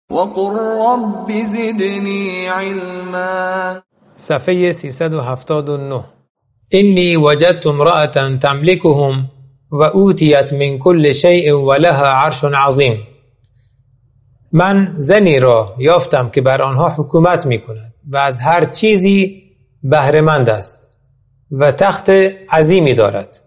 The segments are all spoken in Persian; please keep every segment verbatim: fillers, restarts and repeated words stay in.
وقل رب زدنی علما. صفحه سیصد و هفتاد و نه. اینی وجدت امرأة تملکهم و اوتیت من کل شیء و لها عرش عظیم. من زنی را یافتم که بر آنها حکومت می کند و از هر چیزی بهره‌مند است و تخت عظیمی دارد.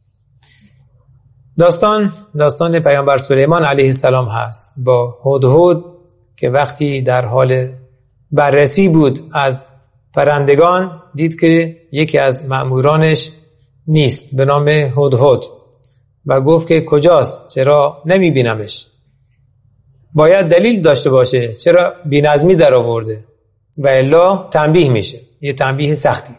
داستان داستان پیامبر سلیمان علیه السلام هست با هدهد که وقتی در حال بررسی بود از پرندگان دید که یکی از مأمورانش نیست به نام هدهد و گفت که کجاست، چرا نمی بینمش؟ باید دلیل داشته باشه چرا بی‌نظمی در آورده و الا تنبیه میشه، یه تنبیه سختی.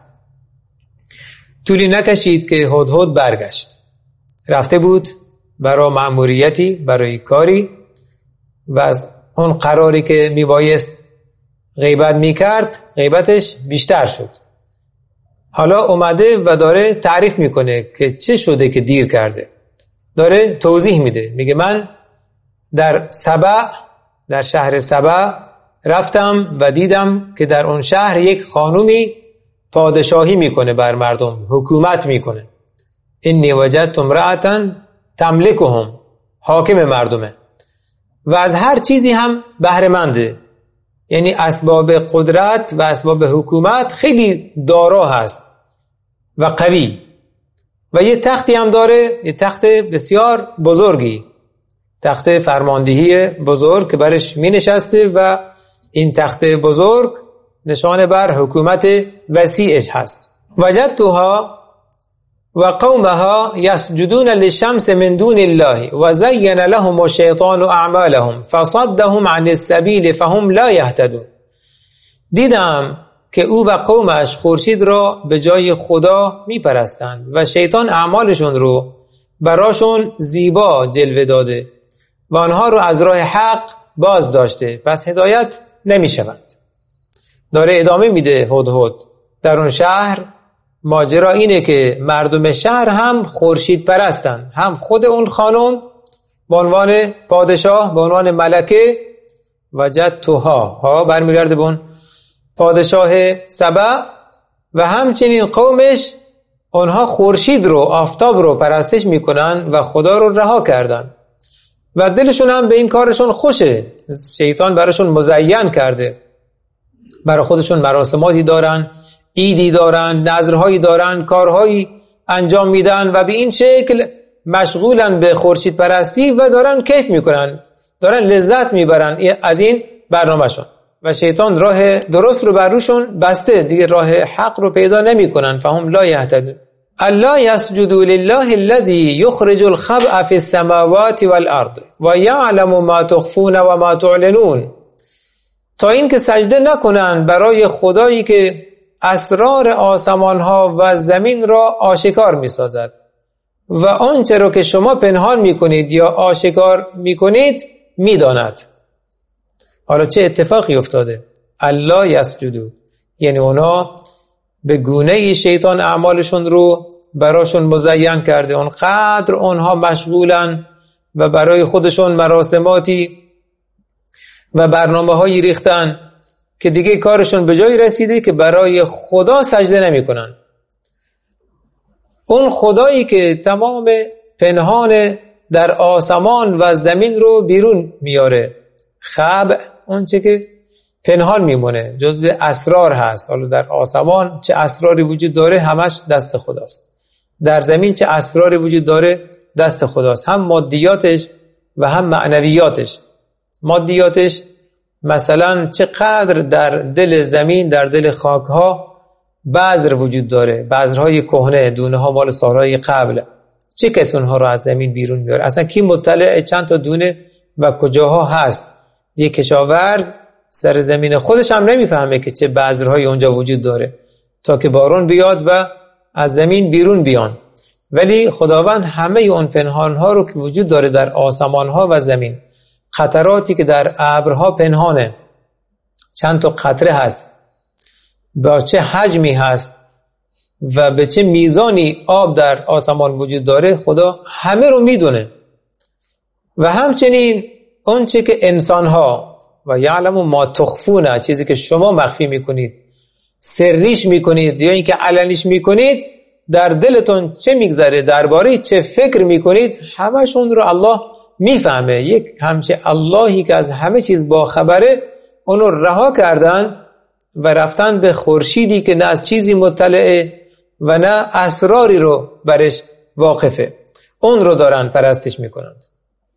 طولی نکشید که هدهد برگشت، رفته بود برای مأموریتی، برای کاری و از اون قراری که میبایست غیبت میکرد غیبتش بیشتر شد. حالا اومده و داره تعریف میکنه که چه شده که دیر کرده، داره توضیح میده، میگه من در سبع، در شهر سبع رفتم و دیدم که در اون شهر یک خانومی پادشاهی میکنه بر مردم، حکومت میکنه. اینی وجدت امرأة تملکهم، حاکم مردمه و از هر چیزی هم بهره‌منده، یعنی اسباب قدرت و اسباب حکومت خیلی دارا هست و قوی و یه تختی هم داره، یه تخت بسیار بزرگی، تخت فرماندهی بزرگ که برش می نشسته و این تخت بزرگ نشانه بر حکومت وسیعش هست. وجدتها و قومها یسجدون للشمس من دون الله و زین لهم الشیطان اعمالهم فصدهم عن السبیل فهم لا یهتدون. دیدم که او و قومش خورشید را به جای خدا می پرستند و شیطان اعمالشون رو براشون زیبا جلوه داده و آنها رو از راه حق باز داشته، پس هدایت نمی شوند. داره ادامه میده هدهد. در اون شهر ماجرا اینه که مردم شهر هم خورشید پرستن، هم خود اون خانم به عنوان پادشاه، به عنوان ملکه. وجدتها ها برمیگرده به اون پادشاه سبع و همچنین قومش، اونها خورشید رو، آفتاب رو پرستش میکنن و خدا رو رها کردن و دلشون هم به این کارشون خوشه. شیطان براشون مزین کرده، برای خودشون مراسماتی دارن، ایدی دارن، نظرهایی دارن، کارهایی انجام میدن و به این شکل مشغولن به خورشید پرستی و دارن کیف میکنن، دارن لذت میبرن از این برنامهشون و شیطان راه درست رو بر روشون بسته، دیگه راه حق رو پیدا نمیکنن. فهم لا یهتدون. الا یسجدوا لله الذی یخرج الخبء فی السماوات والارض و یعلم ما تخفون و ما تعلنون. تا این که سجده نکنن برای خدایی که اسرار آسمان ها و زمین را آشکار می سازد و آنچه را که شما پنهان می کنید یا آشکار می کنید می داند. حالا چه اتفاقی افتاده؟ الا یسجدوا، یعنی اونا به گونه شیطان اعمالشون رو براشون مزین کرده، اونقدر اونها مشغولن و برای خودشون مراسماتی و برنامه هایی ریختن که دیگه کارشون به جایی رسیده که برای خدا سجده نمی کنن. اون خدایی که تمام پنهان در آسمان و زمین رو بیرون میاره، خبء اون چه که پنهان میمونه جزو اسرار هست. حالا در آسمان چه اسراری وجود داره همش دست خداست، در زمین چه اسراری وجود داره دست خداست، هم مادیاتش و هم معنویاتش. مادیاتش مثلا چقدر در دل زمین، در دل خاکها بذر وجود داره، بذرهای کهنه، دونه ها مال سالهای قبل. چه کسی اونها رو از زمین بیرون میاره؟ اصلا کی مطلع چند تا دونه و کجاها هست؟ یک کشاورز سر زمین خودش هم نمیفهمه که چه بذرهایی اونجا وجود داره تا که بارون بیاد و از زمین بیرون بیان. ولی خداوند همه اون پنهانها رو که وجود داره در آسمانها و زمین، قطراتی که در ابرها پنهانه، چند تا قطره هست، با چه حجمی هست و به چه میزانی آب در آسمان وجود داره، خدا همه رو میدونه. و همچنین اون چه که انسانها و یعلم ما تخفون، چیزی که شما مخفی میکنید، سریش میکنید یا اینکه علنیش میکنید، در دلتون چه میگذره، درباره چه فکر میکنید، همشون رو الله میفهمه. یک همچه اللهی که از همه چیز با خبره، اونو رها کردن و رفتن به خورشیدی که نه از چیزی مطلعه و نه اسراری رو برش واقفه، اون رو دارن پرستش میکنند.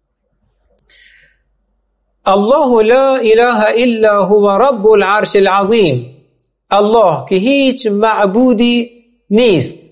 الله لا اله الا هو رب العرش العظیم، الله که هیچ معبودی نیست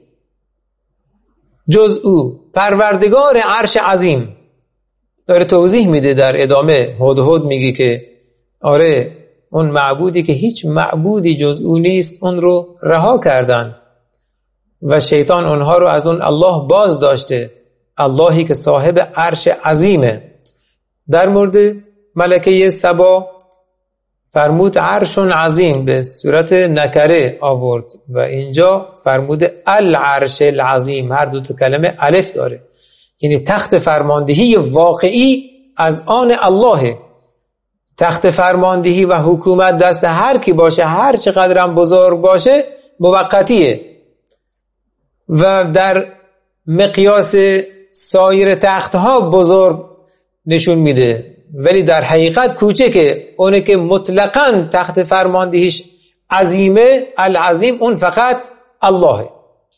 جز او، پروردگار عرش عظیم. داره توضیح میده در ادامه، هدهد میگه که آره اون معبودی که هیچ معبودی جز او نیست، اون رو رها کردند و شیطان اونها رو از اون الله باز داشته، اللهی که صاحب عرش عظیمه. در مورد ملکه سبا فرمود عرش عظیم، به صورت نکره آورد و اینجا فرمود العرش العظیم، هر دو تا کلمه الف داره، یعنی تخت فرماندهی واقعی از آن الله. تخت فرماندهی و حکومت دست هر کی باشه، هر چقدر هم بزرگ باشه، موقتیه و در مقیاس سایر تختها بزرگ نشون میده، ولی در حقیقت کوچکه. اونه که مطلقاً تخت فرماندهیش عظیمه، العظیم، اون فقط الله.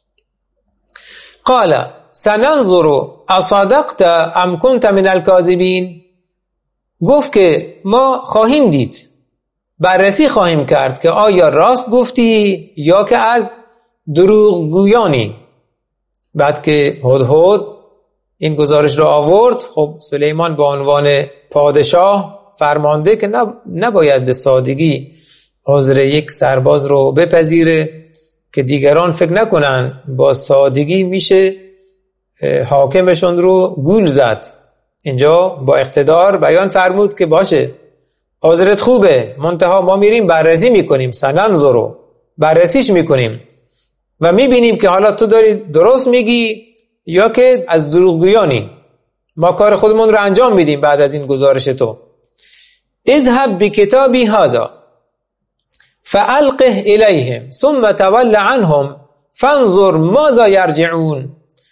قال سننظر اصدقت ام کنت من الکاذبین، گفت که ما خواهیم دید، بررسی خواهیم کرد که آیا راست گفتی یا که از دروغ گویانی. بعد که هدهد این گزارش رو آورد، خب سلیمان به عنوان پادشاه فرمانده که نباید به سادگی عذر یک سرباز رو بپذیره که دیگران فکر نکنن با سادگی میشه حاکمشون رو گول زد. اینجا با اقتدار بیان فرمود که باشه عذرت خوبه، منتها ما میریم بررسی میکنیم، سننظر رو بررسیش میکنیم و میبینیم که حالا تو داری درست میگی یا که از دروغگویانی. ما کار خودمون رو انجام میدیم بعد از این گزارش تو. اذهب بکتابی هذا فالقه الیهم ثم تول عنهم فانظر ماذا یرجعون،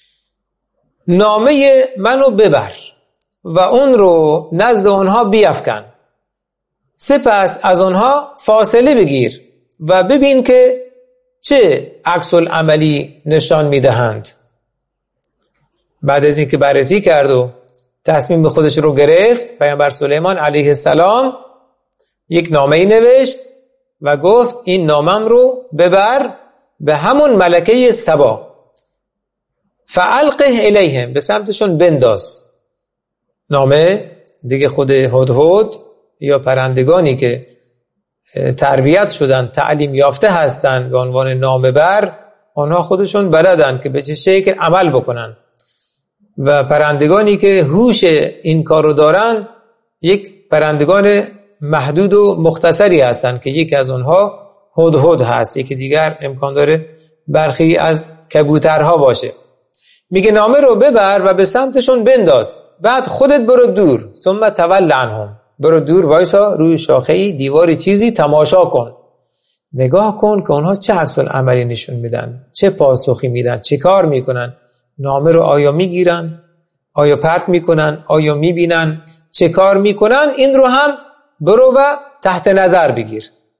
نامه منو ببر و اون رو نزد اونها بیفکن، سپس از اونها فاصله بگیر و ببین که چه عکس العملی نشان میدهند. بعد از این که بررسی کرد و تصمیم به خودش رو گرفت، پیامبر سلیمان علیه السلام یک نامه نوشت و گفت این نامم رو ببر به همون ملکه سبا، فالقه الیهم، به سمتشون بنداز. نامه دیگه خود هدهد یا پرندگانی که تربیت شدن، تعلیم یافته هستن به عنوان نامه بر، آنها خودشون بلدن که به چه شکل عمل بکنن و پرندگانی که هوش این کارو دارن یک پرندگان محدود و مختصری هستن که یکی از اونها هدهد هست، یکی دیگر امکان داره برخی از کبوترها باشه. میگه نامه رو ببر و به سمتشون بنداز، بعد خودت برو دور، ثم تول عنهم، برو دور وایسا روی شاخه‌ای، دیواری، چیزی تماشا کن، نگاه کن که اونها چه عکس العملی نشون میدن، چه پاسخی میدن، چه کار میکنن، نامه رو آیا میگیرن، آیا پرت میکنن، آیا میبینن، چه کار میکنن، این رو هم برو و تحت نظر بگیر.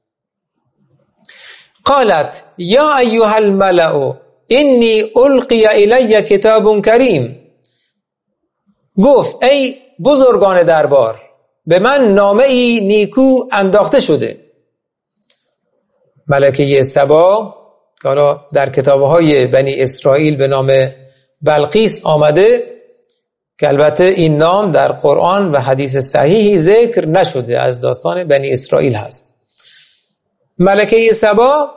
قالت یا ایها الملأ انی القی الی کتاب کریم، گفت ای بزرگان دربار، به من نامه ای نیکو انداخته شده. ملکه سبا که حالا در کتابهای بنی اسرائیل به نام بلقیس آمده، که البته این نام در قرآن و حدیث صحیحی ذکر نشده، از داستان بنی اسرائیل هست. ملکه سبا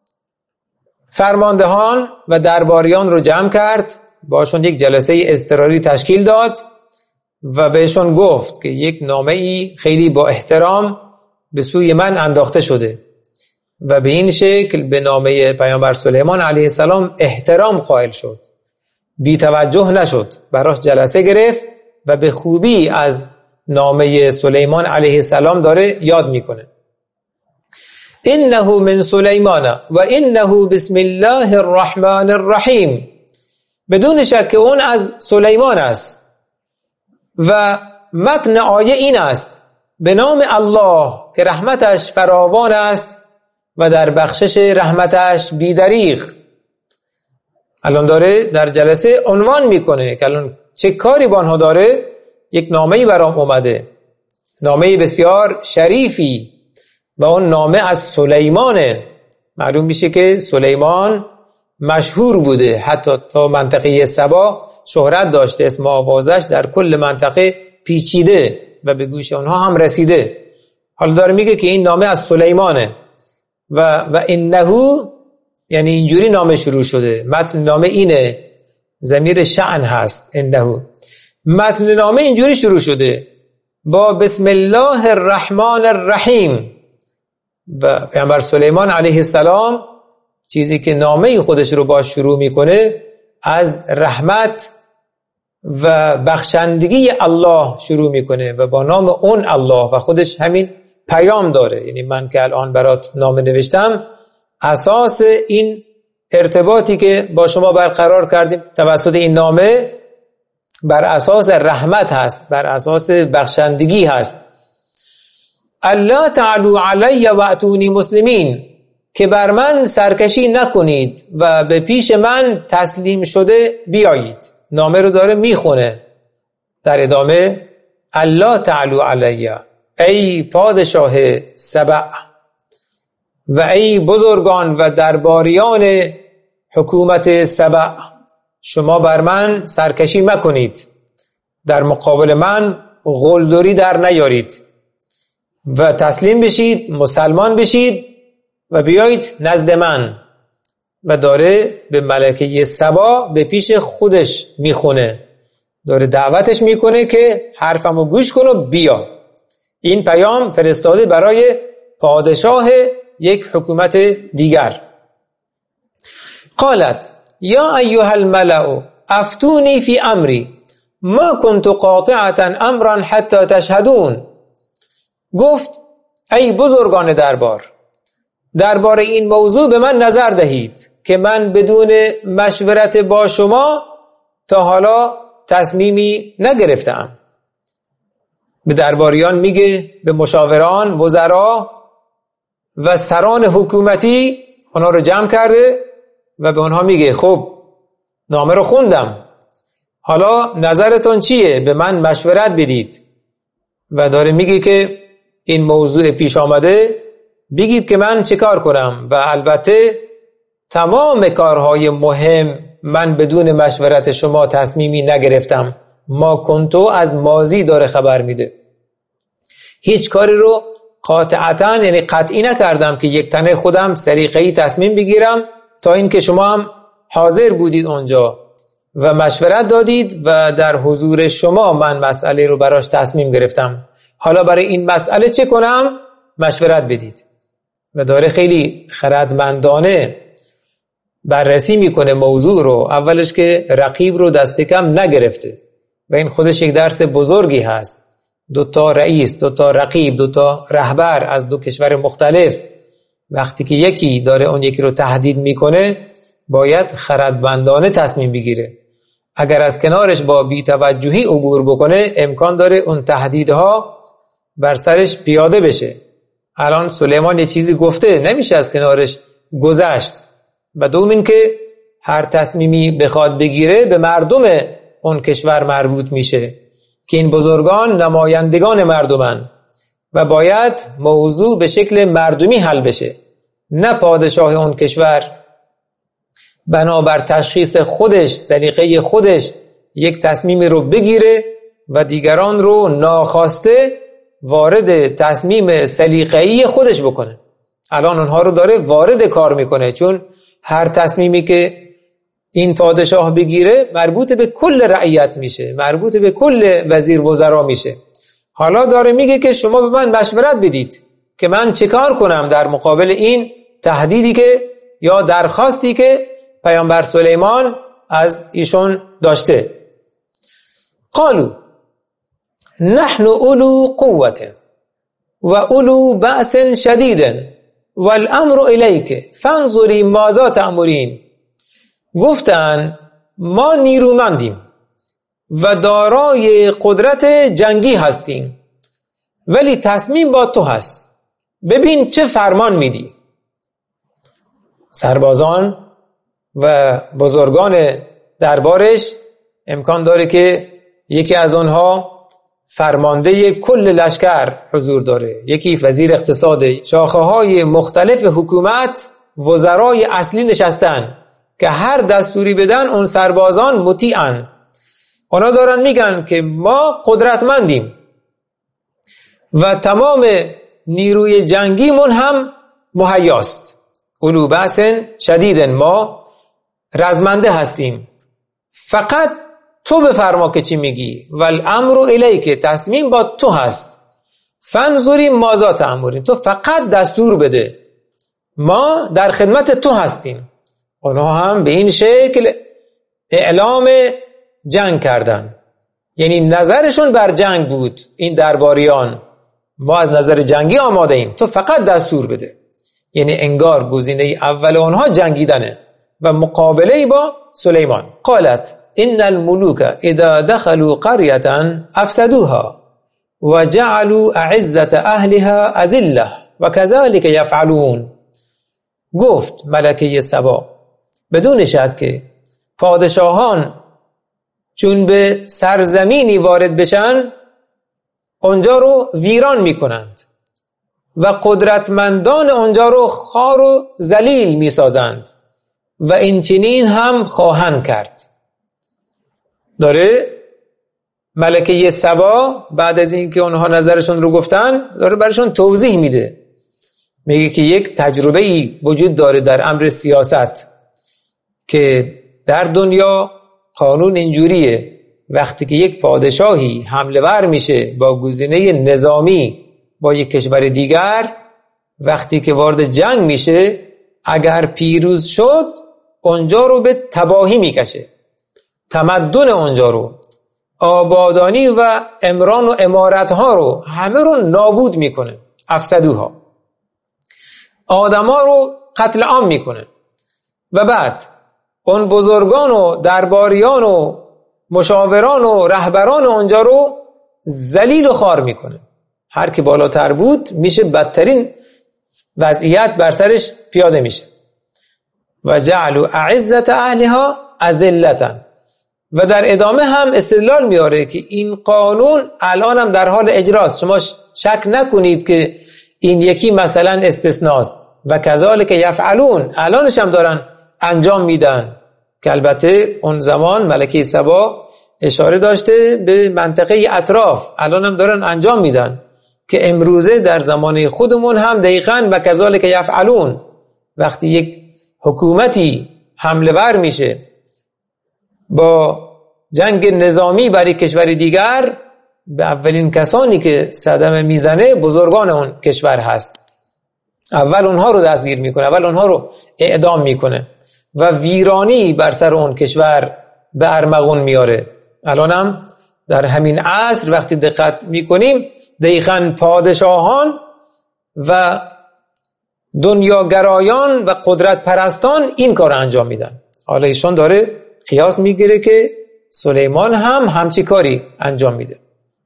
فرماندهان و درباریان رو جمع کرد، باشون یک جلسه اضطراری تشکیل داد و بهشون گفت که یک نامه ای خیلی با احترام به سوی من انداخته شده و به این شکل به نامه پیامبر سلیمان علیه السلام احترام قائل شد، بی توجه نشد، براش جلسه گرفت و به خوبی از نامه سلیمان علیه السلام داره یاد میکنه. انه من سلیمان و انه بسم الله الرحمن الرحیم، بدون شک اون از سلیمان است و متن آیه این است: به نام الله که رحمتش فراوان است و در بخشش رحمتش بی‌دریغ. الان داره در جلسه عنوان میکنه که الان چه کاری با آنها داره. یک نامه‌ای برام اومده، نامه بسیار شریفی، و اون نامه از سلیمانه. معلوم میشه که سلیمان مشهور بوده، حتی تا منطقه سبا شهرت داشته، اسم آوازش در کل منطقه پیچیده و به گوش اونها هم رسیده. حالا داره میگه که این نامه از سلیمانه و و انه، یعنی اینجوری نامه شروع شده. متن نامه اینه، ضمیر شأن هست انه. متن نامه اینجوری شروع شده با بسم الله الرحمن الرحیم. و پیامبر سلیمان علیه السلام چیزی که نامه خودش رو با شروع میکنه از رحمت و بخشندگی الله شروع میکنه و با نام اون الله، و خودش همین پیام داره. یعنی من که الان برات نامه نوشتم، اساس این ارتباطی که با شما برقرار کردیم توسط این نامه بر اساس رحمت هست، بر اساس بخشندگی هست. الله تعالوا علی و اتونی مسلمین، که بر من سرکشی نکنید و به پیش من تسلیم شده بیایید. نامه رو داره میخونه در ادامه: الله تعالوا علی، ای پادشاه سبع و ای بزرگان و درباریان حکومت سبع، شما بر من سرکشی مکنید، در مقابل من غلدری در نیارید و تسلیم بشید، مسلمان بشید و بیایید نزد من. و داره به ملکه سبا به پیش خودش میخونه، داره دعوتش میکنه که حرفمو گوش کن و بیا. این پیام فرستاده برای پادشاه یک حکومت دیگر. قالت یا ایها الملأ افتونی فی امری ما کنت قاطعة امرا حتی تشهدون. گفت ای بزرگان دربار، درباره این موضوع به من نظر دهید که من بدون مشورت با شما تا حالا تصمیمی نگرفتم. به درباریان میگه، به مشاوران، وزرا و سران حکومتی اونا رو جمع کرده و به اونها میگه خب نامه رو خوندم، حالا نظرتون چیه؟ به من مشورت بدید. و داره میگه که این موضوع پیش آمده، بگید که من چه کار کنم. و البته تمام کارهای مهم من بدون مشورت شما تصمیمی نگرفتم. ما کنتو از ماضی داره خبر میده. هیچ کاری رو قاطعتاً یعنی قطعی نکردم که یک تنه خودم سلیقه‌ای تصمیم بگیرم، تا اینکه شما هم حاضر بودید اونجا و مشورت دادید و در حضور شما من مسئله رو براش تصمیم گرفتم. حالا برای این مسئله چه کنم؟ مشورت بدید. و داره خیلی خردمندانه بررسی میکنه موضوع رو. اولش که رقیب رو دست کم نگرفته و این خودش یک درس بزرگی هست. دو تا رئیس، دو تا رقیب، دو تا رهبر از دو کشور مختلف، وقتی که یکی داره اون یکی رو تهدید میکنه باید خردمندانه تصمیم بگیره. اگر از کنارش با بی‌توجهی عبور بکنه امکان داره اون تهدیدها بر سرش پیاده بشه. الان سلیمان یه چیزی گفته، نمیشه از کنارش گذشت. و دوم این که هر تصمیمی بخواد بگیره به مردم اون کشور مربوط میشه که این بزرگان نمایندگان مردمن و باید موضوع به شکل مردمی حل بشه، نه پادشاه اون کشور بنابر تشخیص خودش، سلیقه خودش یک تصمیمی رو بگیره و دیگران رو ناخواسته وارد تصمیم سلیقه‌ای خودش بکنه. الان اونها رو داره وارد کار میکنه، چون هر تصمیمی که این پادشاه بگیره مربوط به کل رعیت میشه، مربوط به کل وزیر وزرا میشه. حالا داره میگه که شما به من مشورت بدید که من چه کار کنم در مقابل این تهدیدی که یا درخواستی که پیامبر سلیمان از ایشون داشته. قالو نحن اولو قوة و اولو بأس شدید والامر الیک فانظری ماذا تأمرین. گفتن ما نیرومندیم و دارای قدرت جنگی هستیم، ولی تصمیم با تو هست، ببین چه فرمان میدی. سربازان و بزرگان دربارش امکان داره که یکی از آنها فرمانده کل لشکر حضور داره، یکی وزیر اقتصاد، شاخه های مختلف حکومت، وزرای اصلی نشستن که هر دستوری بدن اون سربازان مطیعن. اونا دارن میگن که ما قدرتمندیم و تمام نیروی جنگیمون هم مهیاست. اولو بأس شدید، ما رزمنده هستیم، فقط تو بفرما که چی میگی. والامر الیک، تصمیم با تو هست. فانظری ماذا تأمرین، تو فقط دستور بده، ما در خدمت تو هستیم. اونها هم به این شکل اعلام جنگ کردن، یعنی نظرشون بر جنگ بود. این درباریان ما از نظر جنگی آماده ایم، تو فقط دستور بده. یعنی انگار گزینه اول اونها جنگیدنه و مقابله با سلیمان. قالت ان الملوک اذا دخلوا قرية افسدوها وجعلوا اعزة اهلها اذلة وكذلك يفعلون. گفت ملکه سبا بدون شک پادشاهان چون به سرزمینی وارد بشن اونجا رو ویران میکنند و قدرتمندان اونجا رو خوار و ذلیل میسازند و این چنین هم خواهند کرد. داره ملکه سبا بعد از اینکه اونها نظرشون رو گفتن داره برشون توضیح میده، میگه که یک تجربه ای وجود داره در امر سیاست که در دنیا قانون اینجوریه، وقتی که یک پادشاهی حمله ور میشه با گزینه نظامی با یک کشور دیگر، وقتی که وارد جنگ میشه اگر پیروز شد اونجا رو به تباهی میکشه، تمدن اونجا رو، آبادانی و عمران و عمارتها رو همه رو نابود میکنه، افسدوها، آدما رو قتل عام میکنه و بعد اون بزرگان و درباریان و مشاوران و رهبران اونجا رو ذلیل و خوار میکنه. هر کی بالاتر بود میشه بدترین وضعیت بر سرش پیاده میشه. و جعلوا اعزة اهلها اذلة. و در ادامه هم استدلال میاره که این قانون الان هم در حال اجراست، شما شک نکنید که این یکی مثلا استثناست. و کذالک یفعلون، الانش هم دارن انجام میدن، که البته اون زمان ملکه سبا اشاره داشته به منطقه اطراف، الان هم دارن انجام میدن، که امروزه در زمان خودمون هم دقیقاً و کذالک یفعلون، وقتی یک حکومتی حمله ور میشه با جنگ نظامی برای کشور دیگر، به اولین کسانی که صدمه میزنه بزرگان اون کشور هست. اول اونها رو دستگیر میکنه، اول اونها رو اعدام میکنه و ویرانی بر سر اون کشور به ارمغون میاره. الان هم در همین عصر وقتی دقت میکنیم دقیقاً پادشاهان و دنیاگرایان و قدرت پرستان این کار انجام میدن. حالا ایشون داره قیاس میگیره که سلیمان هم همچی کاری انجام میده.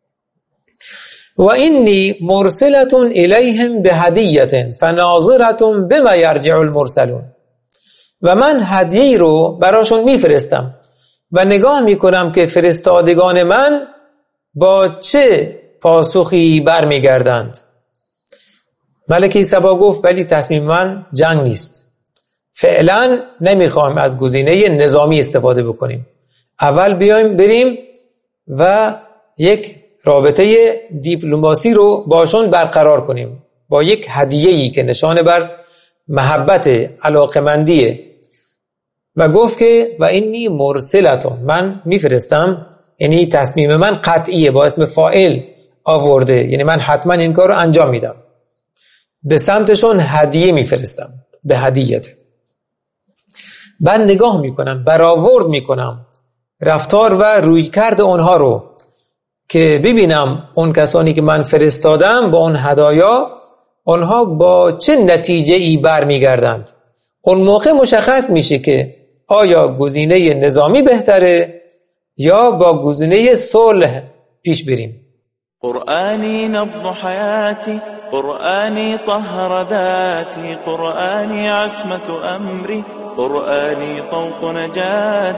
و اینی مرسلة الیهم بهدیة فناظرة بما یرجع المرسلون. و من هدیه رو براشون میفرستم و نگاه میکنم که فرستادگان من با چه پاسخی برمیگردند. ملکه سبا گفت ولی تصمیم من جنگ نیست، فعلا نمیخوایم از گزینه نظامی استفاده بکنیم، اول بیایم بریم و یک رابطه دیپلماسی رو باشون برقرار کنیم با یک هدیه‌ای که نشانه بر محبت، علاقمندیه. و گفت که و اینی مرسلتون، من میفرستم، یعنی تصمیم من قطعیه، با اسم فاعل آورده، یعنی من حتما این کار رو انجام میدم، به سمتشون هدیه میفرستم، به هدیت. بعد نگاه میکنم، برآورد میکنم رفتار و رویکرد اونها رو که ببینم اون کسانی که من فرستادم با اون هدایا اونها با چه نتیجه ای برمیگردند. اون موقع مشخص میشه که آیا گزینه نظامی بهتره یا با گزینه صلح پیش بریم. قرآني نبض حياتي، قرآني طهر ذاتي، قرآني عصمة أمري، قرآني طوق نجاتي.